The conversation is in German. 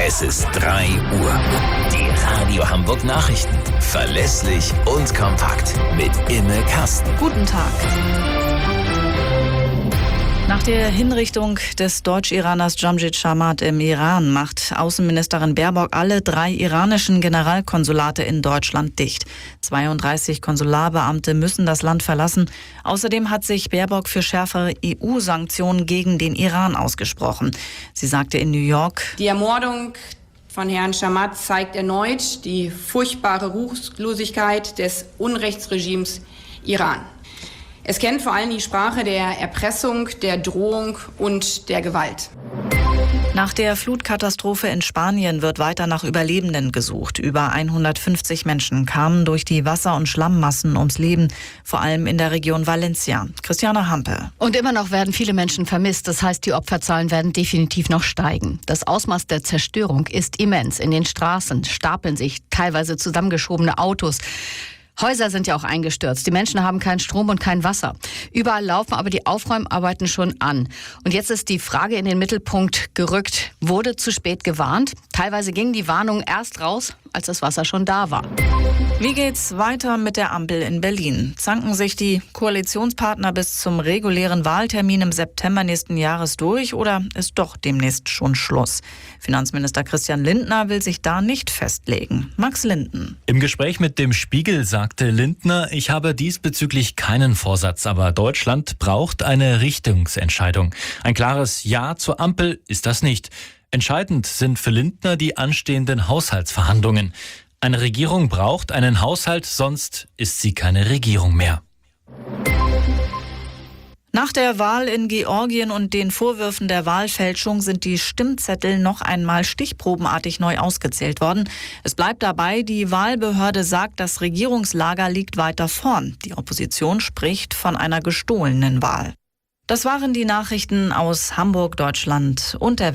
Es ist 3 Uhr. Die Radio Hamburg Nachrichten. Verlässlich und kompakt. Mit Imme Kasten. Guten Tag. Nach der Hinrichtung des Deutsch-Iraners Jamshid Shamat im Iran macht Außenministerin Baerbock alle 3 iranischen Generalkonsulate in Deutschland dicht. 32 Konsularbeamte müssen das Land verlassen. Außerdem hat sich Baerbock für schärfere EU-Sanktionen gegen den Iran ausgesprochen. Sie sagte in New York: Die Ermordung von Herrn Shamat zeigt erneut die furchtbare Ruchlosigkeit des Unrechtsregimes Iran. Es kennt vor allem die Sprache der Erpressung, der Drohung und der Gewalt. Nach der Flutkatastrophe in Spanien wird weiter nach Überlebenden gesucht. Über 150 Menschen kamen durch die Wasser- und Schlammmassen ums Leben, vor allem in der Region Valencia. Christiane Hampe. Und immer noch werden viele Menschen vermisst. Das heißt, die Opferzahlen werden definitiv noch steigen. Das Ausmaß der Zerstörung ist immens. In den Straßen stapeln sich teilweise zusammengeschobene Autos. Häuser sind ja auch eingestürzt. Die Menschen haben keinen Strom und kein Wasser. Überall laufen aber die Aufräumarbeiten schon an. Und jetzt ist die Frage in den Mittelpunkt gerückt: Wurde zu spät gewarnt? Teilweise gingen die Warnungen erst raus, als das Wasser schon da war. Wie geht's weiter mit der Ampel in Berlin? Zanken sich die Koalitionspartner bis zum regulären Wahltermin im September nächsten Jahres durch oder ist doch demnächst schon Schluss? Finanzminister Christian Lindner will sich da nicht festlegen. Max Linden. Im Gespräch mit dem Spiegel sagte Lindner: Ich habe diesbezüglich keinen Vorsatz, aber Deutschland braucht eine Richtungsentscheidung. Ein klares Ja zur Ampel ist das nicht. Entscheidend sind für Lindner die anstehenden Haushaltsverhandlungen. Eine Regierung braucht einen Haushalt, sonst ist sie keine Regierung mehr. Nach der Wahl in Georgien und den Vorwürfen der Wahlfälschung sind die Stimmzettel noch einmal stichprobenartig neu ausgezählt worden. Es bleibt dabei, die Wahlbehörde sagt, das Regierungslager liegt weiter vorn. Die Opposition spricht von einer gestohlenen Wahl. Das waren die Nachrichten aus Hamburg, Deutschland und der